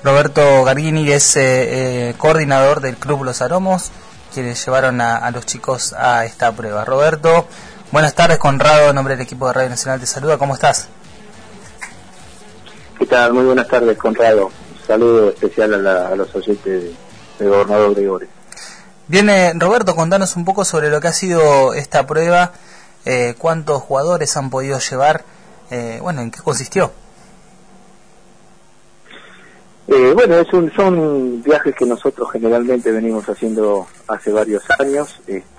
Roberto Gargini es coordinador del Club Los Aromos, quienes llevaron a los chicos a esta prueba. Roberto, buenas tardes. Conrado, en nombre del equipo de Radio Nacional, te saluda. ¿Cómo estás? ¿Qué tal? Muy buenas tardes, Conrado. Un saludo especial a los oyentes del gobernador Gregores. Bien, Roberto, contanos un poco sobre lo que ha sido esta prueba, cuántos jugadores han podido llevar, ¿en qué consistió? Son viajes que nosotros generalmente venimos haciendo hace varios años.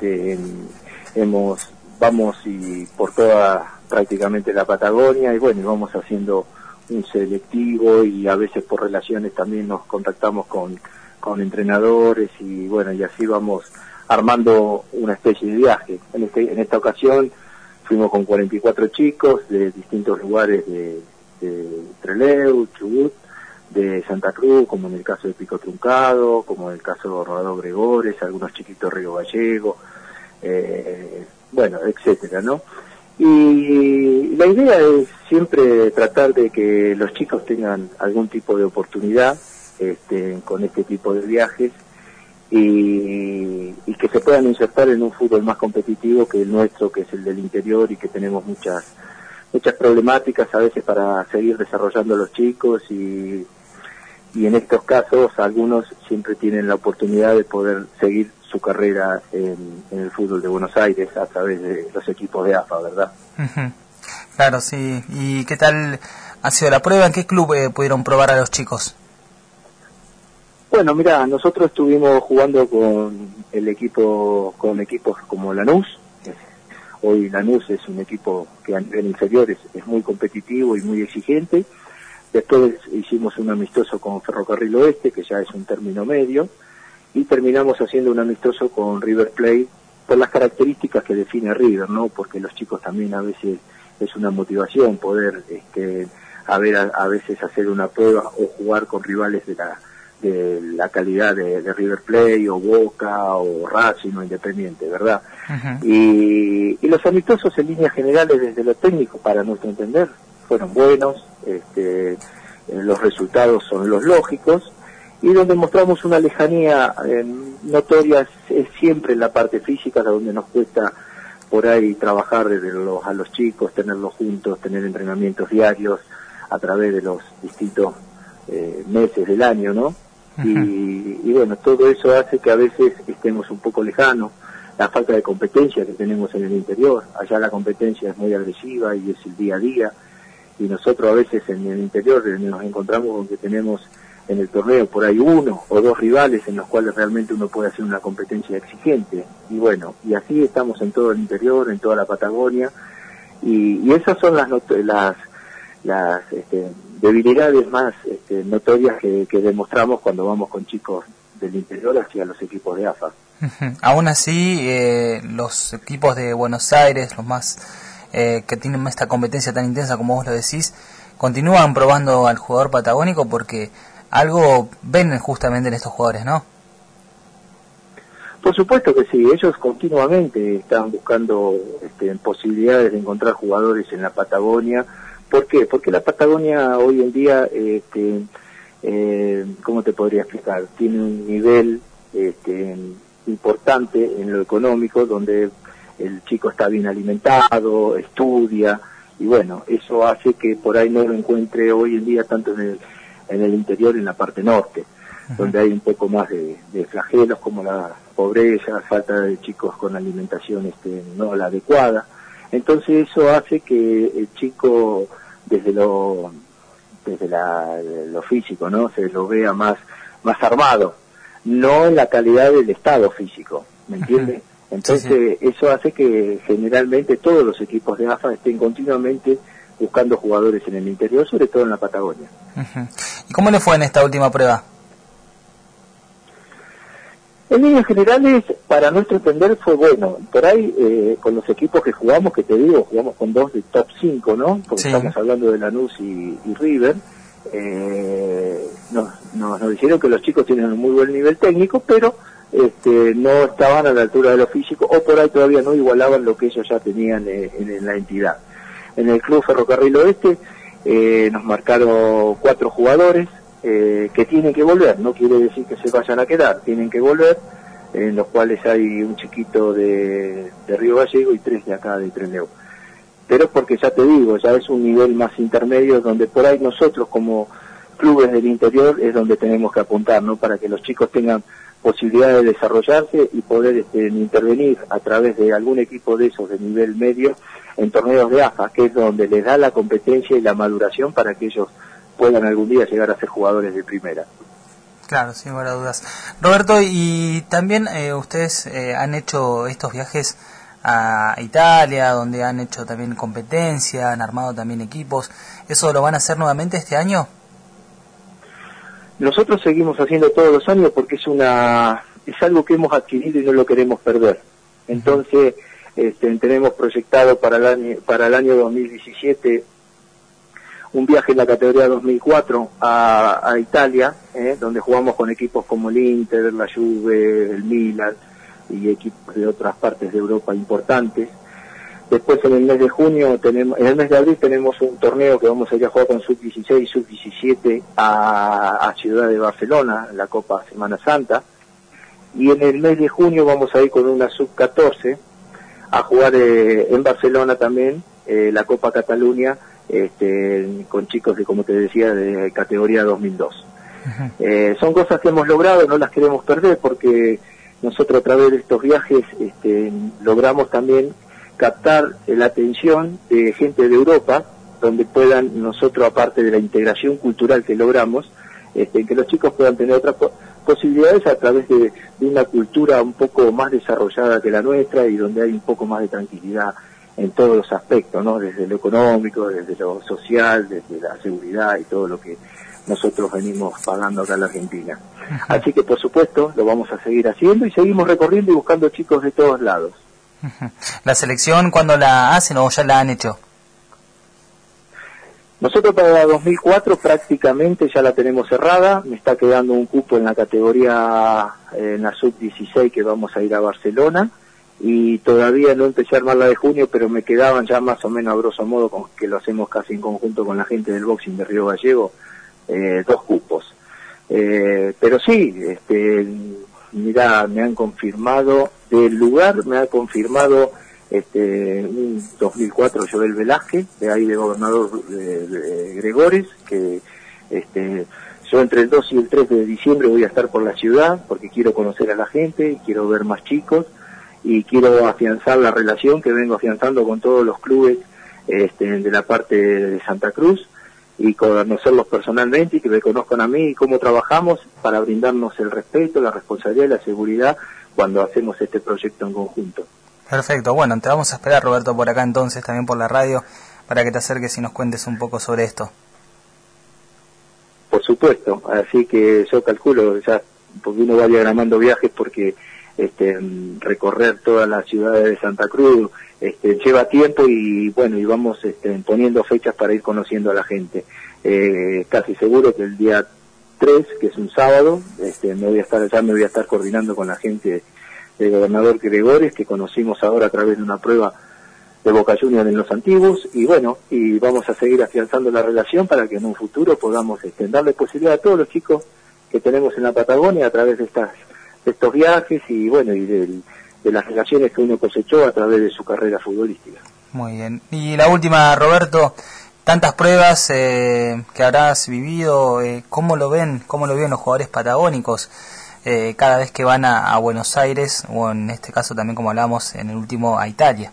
Vamos y por toda prácticamente la Patagonia y vamos haciendo un selectivo y a veces por relaciones también nos contactamos con entrenadores y así vamos armando una especie de viaje. En esta ocasión fuimos con 44 chicos de distintos lugares de Trelew, Chubut, de Santa Cruz, como en el caso de Pico Truncado, como en el caso de Gobernador Gregores, algunos chiquitos Río Gallego, etcétera, ¿no? Y la idea es siempre tratar de que los chicos tengan algún tipo de oportunidad con este tipo de viajes y que se puedan insertar en un fútbol más competitivo que el nuestro, que es el del interior, y que tenemos muchas problemáticas a veces para seguir desarrollando a los chicos y en estos casos algunos siempre tienen la oportunidad de poder seguir su carrera en el fútbol de Buenos Aires a través de los equipos de AFA, ¿verdad? Uh-huh. Claro, sí. ¿Y qué tal ha sido la prueba? ¿En qué club pudieron probar a los chicos? Bueno, mira, nosotros estuvimos jugando con equipos como Lanús. Hoy Lanús es un equipo que a nivel inferior es muy competitivo y muy exigente. Después hicimos un amistoso con Ferrocarril Oeste, que ya es un término medio, y terminamos haciendo un amistoso con River Plate por las características que define River, ¿no? Porque los chicos también a veces es una motivación poder a veces hacer una prueba o jugar con rivales de la calidad de River Plate o Boca o Racing o Independiente, ¿verdad? Uh-huh. Y los amistosos en líneas generales desde lo técnico, para nuestro entender, fueron buenos, los resultados son los lógicos, y donde mostramos una lejanía notoria es siempre en la parte física, donde nos cuesta por ahí trabajar a los chicos, tenerlos juntos, tener entrenamientos diarios a través de los distintos meses del año, ¿no? Uh-huh. Y todo eso hace que a veces estemos un poco lejanos. La falta de competencia que tenemos en el interior, allá la competencia es muy agresiva y es el día a día, y nosotros a veces en el interior nos encontramos con que tenemos en el torneo por ahí uno o dos rivales en los cuales realmente uno puede hacer una competencia exigente, y así estamos en todo el interior, en toda la Patagonia, y esas son las debilidades más notorias que demostramos cuando vamos con chicos del interior hacia los equipos de AFA. Uh-huh. Aún así, los equipos de Buenos Aires, los más que tienen esta competencia tan intensa como vos lo decís, continúan probando al jugador patagónico porque algo ven justamente en estos jugadores, ¿no? Por supuesto que sí, ellos continuamente están buscando posibilidades de encontrar jugadores en la Patagonia. ¿Por qué? Porque la Patagonia hoy en día, ¿cómo te podría explicar? Tiene un nivel importante en lo económico, donde el chico está bien alimentado, estudia, y eso hace que por ahí no lo encuentre hoy en día tanto en el interior, en la parte norte, uh-huh, donde hay un poco más de flagelos como la pobreza, falta de chicos con alimentación no la adecuada. Entonces eso hace que el chico desde lo físico, ¿no?, se lo vea más armado, no en la calidad del estado físico, ¿me entiendes? Uh-huh. Entonces sí. Eso hace que generalmente todos los equipos de AFA estén continuamente buscando jugadores en el interior, sobre todo en la Patagonia. Uh-huh. ¿Y cómo le fue en esta última prueba? En líneas generales, para nuestro entender, fue bueno. Por ahí, con los equipos que jugamos, que te digo, jugamos con dos de top 5, ¿no? Porque sí, estamos hablando de Lanús y River. Nos dijeron que los chicos tienen un muy buen nivel técnico, pero no estaban a la altura de lo físico, o por ahí todavía no igualaban lo que ellos ya tenían en la entidad. En el Club Ferrocarril Oeste nos marcaron 4 jugadores, que tienen que volver, no quiere decir que se vayan a quedar, tienen que volver, en los cuales hay un chiquito de Río Gallego y 3 de acá de Trelew. Pero porque ya te digo, ya es un nivel más intermedio donde por ahí nosotros como clubes del interior es donde tenemos que apuntar, ¿no? Para que los chicos tengan posibilidad de desarrollarse y poder intervenir a través de algún equipo de esos de nivel medio en torneos de AFA, que es donde les da la competencia y la maduración para que ellos puedan algún día llegar a ser jugadores de primera. Claro, sin lugar a dudas. Roberto, y también ustedes han hecho estos viajes a Italia, donde han hecho también competencia, han armado también equipos. ¿Eso lo van a hacer nuevamente este año? Nosotros seguimos haciendo todos los años porque es algo que hemos adquirido y no lo queremos perder. Entonces, tenemos proyectado para el año 2017 un viaje en la categoría 2004 a Italia, donde jugamos con equipos como el Inter, la Juve, el Milan y equipos de otras partes de Europa importantes. Después en el mes de junio en el mes de abril tenemos un torneo que vamos a ir a jugar con sub-16 y sub-17 a Ciudad de Barcelona, la Copa Semana Santa. Y en el mes de junio vamos a ir con una sub-14 a jugar en Barcelona también, la Copa Cataluña, con chicos de, como te decía, de categoría 2002. Son cosas que hemos logrado, no las queremos perder porque nosotros a través de estos viajes logramos también captar la atención de gente de Europa, donde puedan nosotros, aparte de la integración cultural que logramos, que los chicos puedan tener otras posibilidades a través de una cultura un poco más desarrollada que la nuestra y donde hay un poco más de tranquilidad en todos los aspectos, ¿no? Desde lo económico, desde lo social, desde la seguridad y todo lo que nosotros venimos pagando acá en la Argentina. Así que, por supuesto, lo vamos a seguir haciendo y seguimos recorriendo y buscando chicos de todos lados. ¿La selección cuándo la hacen o ya la han hecho? Nosotros para 2004 prácticamente ya la tenemos cerrada, me está quedando un cupo en la categoría, en la sub-16 que vamos a ir a Barcelona, y todavía no empecé a armar la de junio, pero me quedaban ya más o menos a grosso modo, que lo hacemos casi en conjunto con la gente del boxing de Río Gallego, 2 cupos. Pero sí, mirá, me han confirmado del lugar, me ha confirmado un 2004 Joel Velázquez, de ahí de gobernador de Gregores, que yo entre el 2 y el 3 de diciembre voy a estar por la ciudad, porque quiero conocer a la gente, y quiero ver más chicos, y quiero afianzar la relación que vengo afianzando con todos los clubes de la parte de Santa Cruz, y conocerlos personalmente y que me conozcan a mí y cómo trabajamos para brindarnos el respeto, la responsabilidad y la seguridad cuando hacemos este proyecto en conjunto. Perfecto, bueno, te vamos a esperar, Roberto, por acá entonces, también por la radio, para que te acerques y nos cuentes un poco sobre esto. Por supuesto, así que yo calculo, ya, porque uno va diagramando viajes porque recorrer todas las ciudades de Santa Cruz lleva tiempo y bueno, y vamos poniendo fechas para ir conociendo a la gente. Casi seguro que el día 3, que es un sábado, me voy a estar coordinando con la gente del gobernador Gregores, que conocimos ahora a través de una prueba de Boca Juniors en los antiguos, y bueno, y vamos a seguir afianzando la relación para que en un futuro podamos darle posibilidad a todos los chicos que tenemos en la Patagonia a través de estos viajes y bueno, y de las relaciones que uno cosechó a través de su carrera futbolística. Muy bien. Y la última, Roberto, tantas pruebas que habrás vivido, ¿cómo lo ven los jugadores patagónicos cada vez que van a Buenos Aires, o en este caso también, como hablamos en el último, a Italia?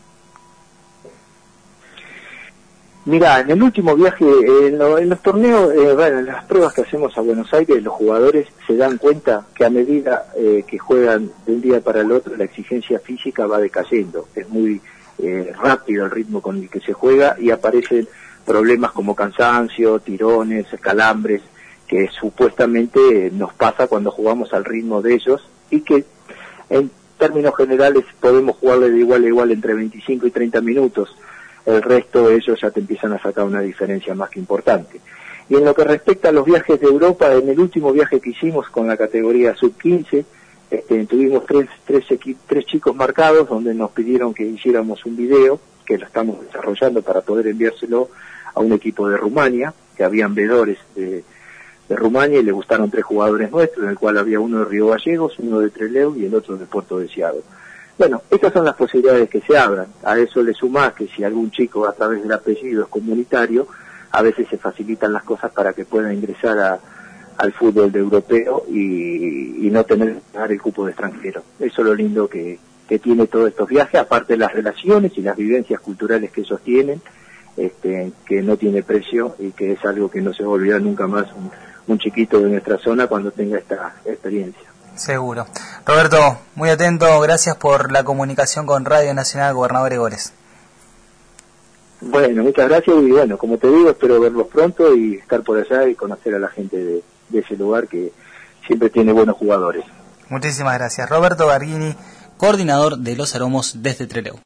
Mira, en el último viaje, en los torneos, en las pruebas que hacemos a Buenos Aires, los jugadores se dan cuenta que a medida que juegan de un día para el otro, la exigencia física va decayendo. Es muy rápido el ritmo con el que se juega y aparecen problemas como cansancio, tirones, calambres, que supuestamente nos pasa cuando jugamos al ritmo de ellos y que en términos generales podemos jugarle de igual a igual entre 25 y 30 minutos. El resto de ellos ya te empiezan a sacar una diferencia más que importante. Y en lo que respecta a los viajes de Europa, en el último viaje que hicimos con la categoría sub-15, tuvimos tres chicos marcados donde nos pidieron que hiciéramos un video, que lo estamos desarrollando para poder enviárselo a un equipo de Rumania, que habían vedores de Rumania y le gustaron 3 jugadores nuestros, en el cual había uno de Río Gallegos, uno de Trelew y el otro de Puerto Deseado. Bueno, estas son las posibilidades que se abran. A eso le sumás que si algún chico a través del apellido es comunitario, a veces se facilitan las cosas para que pueda ingresar al fútbol de europeo y no tener que pagar el cupo de extranjero. Eso es lo lindo que tiene todos estos viajes, aparte de las relaciones y las vivencias culturales que ellos tienen, que no tiene precio y que es algo que no se va a olvidar nunca más un chiquito de nuestra zona cuando tenga esta experiencia. Seguro. Roberto, muy atento, gracias por la comunicación con Radio Nacional Gobernador Gregores. Bueno, muchas gracias y bueno, como te digo, espero verlos pronto y estar por allá y conocer a la gente de ese lugar que siempre tiene buenos jugadores. Muchísimas gracias. Roberto Gargini, coordinador de los Aromos desde Trelew.